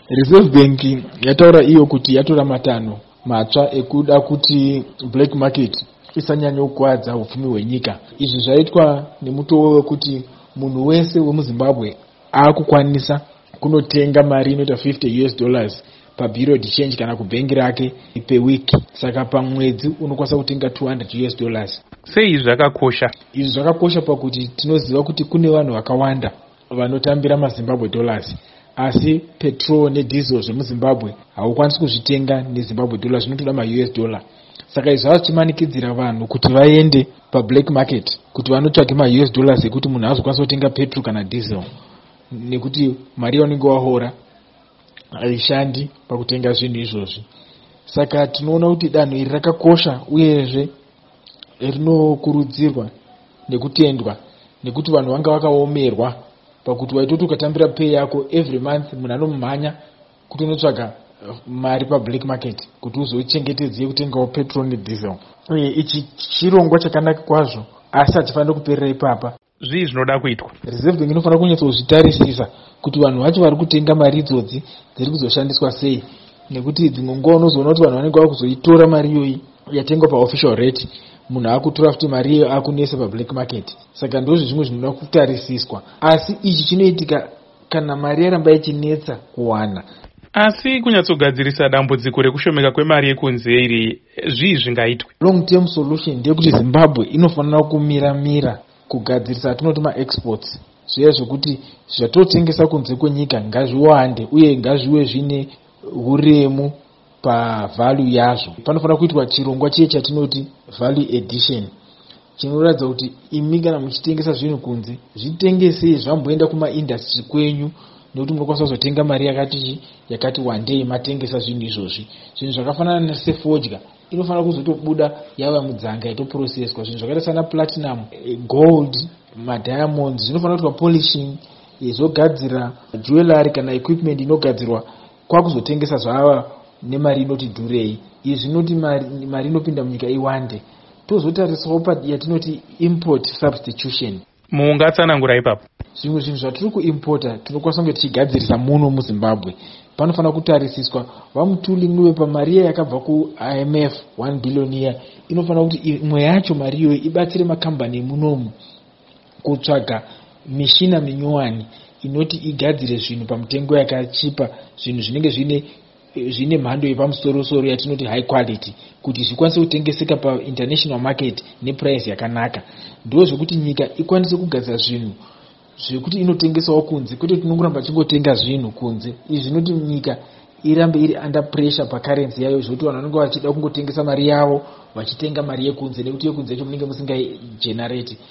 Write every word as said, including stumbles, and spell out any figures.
Reserve Bank yataura iyo kuti yatora matanho matsva ekuda kuti black market isanyanya kukuwadza upfumi hwenyika. Izvi zvaitwa nemutoo wekuti munhu wese wemuZimbabwe akukwanisa kunotenga mari inoita fifty US dollars pabirod change kana kubhengi rake pewiki. Saka pamwedzi unokwanisa kutenga two hundred US dollars. Sei zvakakosha? Izvi zvakakosha pakuti tinoziva kuti kune vanhu vakawanda vanotambira maZimbabwe dollars, asi petrol nediesel zvemuZimbabwe haukwanisi kuzvitenga neZimbabwe dollars, zvinotoda ma-U S dollar. Saka izvi zvachimanikidzira vanhu kuti vaende pablack market kuti vanotsvake ma-U S dollars ekuti munhu azokwanisa kutenga petrol kana diesel, nekuti mari yaunenge wahora haishandi pakutenga zvinhu izvozvi. Saka tinoona kuti danho iri rakakosha uyezve rinokurudzirwa nekutendwa, nekuti vanhu vanga vakaomerwa pakuti waitoti ukatambira pay yako every month munhu anomumhanya kuti unotsvaga mari pablack market kuti uzochengetedze kutengawo petrol nediesel. Uye ichi chirongwa chakanaka kwazvo, asi hachifanira kuperera ipapa. Zvii zvinoda kuitwa? Reserve Bank inofanira kunyatsozvitarisisa kuti vanhu vacho vari kutenga mari idzodzi dziri kuzoshandiswa sei, nekuti dzimwe nguva unozoona kuti vanhu vanenge vakuzoitora mari iyoyi yatengwa paofficial rate, munhu akutora futi mari iyo akunesa pablack market. Saka ndozvo zvimwe zvinoda kutarisiswa, asi ichi chinoitika kana mari yaramba ichinetsa kuwana. Asi kunyatsogadzirisa dambudziko rekushomeka kwemari yekunze iri, zvii zvingaitwe? Long term solution ndeyekuti Zimbabwe inofanira kumira-mira kugadzirisa atinoti ma-exports, zviya zvokuti zvatotengesa kunze kwenyika ngazviwande uye ngazviwe zvine uremu pavalue yazvo. Panofanira kuitwa chirongwa chiye chatinoti value addition, chinoratidza kuti imi kana muchitengesa zvinhu kunze, zvitengesei zvamboenda kumaindustry kwenyu, nekuti munokwanisa kuzotenga mari yakati yakati wandei matengesa zvinhu izvozvi. Zvinhu zvakafanana sefodya inofanira kuzotobuda yava mudzanga yatoprocesswa. Zvinhu zvakaita sana platinum, gold, madiamonds zvinofanira kuitwa polishing, izogadzira jewelry kana equipment inogadzirwa kwakuzotengesa zvava nemari inoti dhurei. Izvi zvinoti mari, mari inopinda munyika iwande. Tozotarisawo yatinoti import substitution. Muungatsanangura ipapo. Zvimwe zvinhu zvatiri kuimpota tinokwanisa kunge tichigadzirisa muno muZimbabwe. Panofanira kutarisiswa vamutooling wepamari yakabva ku-I M F one billion iya, inofanira kuti imwe yacho mari iyoyi ibatsire makambani emunomu kutsvaga mishina minyowani inoti igadzire zvinhu pamutengo yakachipa, zvinhu zvinenge zvine zvine mhando yepamusoro-soro yatinoti high quality, kuti zvikwanise kutengeseka pa-international market neprice yakanaka. Ndo zvekuti nyika ikwanise kugadzira zvinhu zvekuti inotengesawo kunze, kwete tinongoramba chingotenga zvinhu kunze. Izvi zvinoti nyika irambe iri under pressure pacurrency yayo, zvokuti vanhu vanenge vachida kungotengesa mari yavo vachitenga mari yekunze, nekuti yekunze yacho munenge musingai generate